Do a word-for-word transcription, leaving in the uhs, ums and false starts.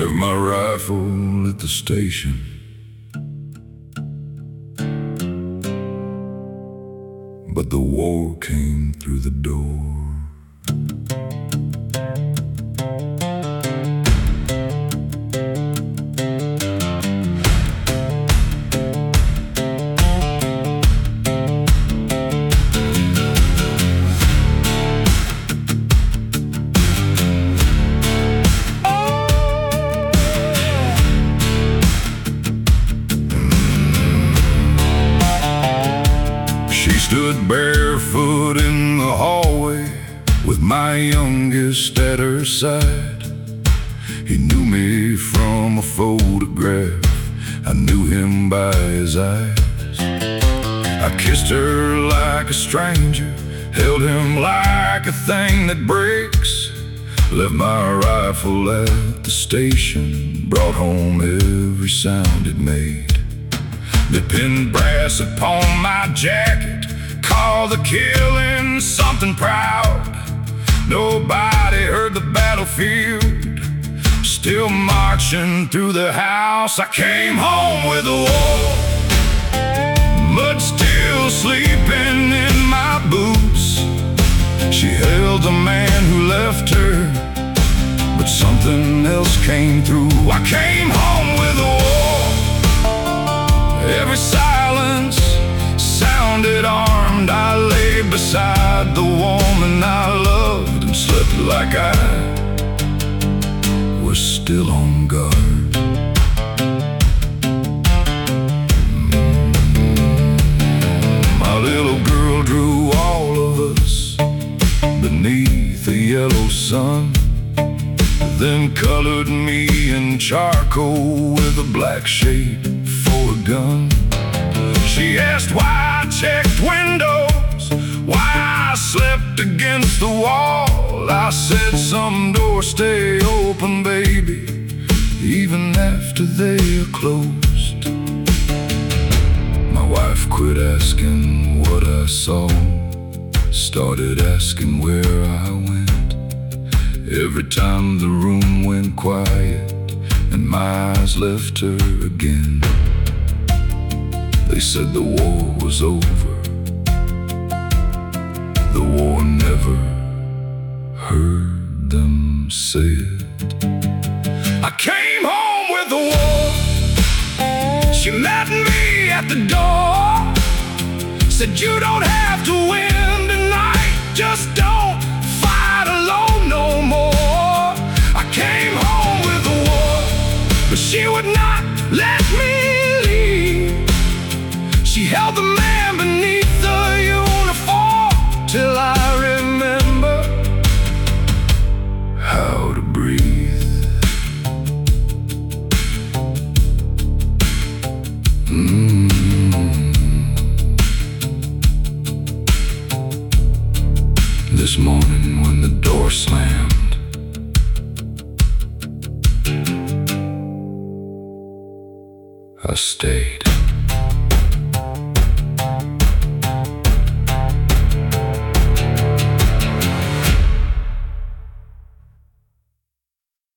Left my rifle at the station. But the war came through the door. She stood barefoot in the hallway with my youngest at her side. He knew me from a photograph, I knew him by his eyes. I kissed her like a stranger, held him like a thing that breaks. Left my rifle at the station, brought home every sound it made. They pinned brass upon my jacket, called the killing something proud. Nobody heard the battlefield, still marching through the house. I came home with the war, mud still sleeping in my boots. She held the man who left her, but something else came through. I came home with the war. Every silence sounded armed. I lay beside the woman I loved and slept like I was still on guard. My little girl drew all of us beneath the yellow sun, then colored me in charcoal with a black shape for a gun. She asked why I checked windows, why I slept against the wall. I said some doors stay open, baby, even after they are closed. My wife quit asking what I saw, started asking where I went. Every time the room went quiet and my eyes left her again, they said the war was over. The war never heard them say it. I came home with the war. She met me at the door, said you don't have to win tonight, just don't fight alone no more. I came home with the war, but she would not let me leave. She held the man beneath the uniform till I remember how to breathe. Mm. This morning when the door slammed, I stayed.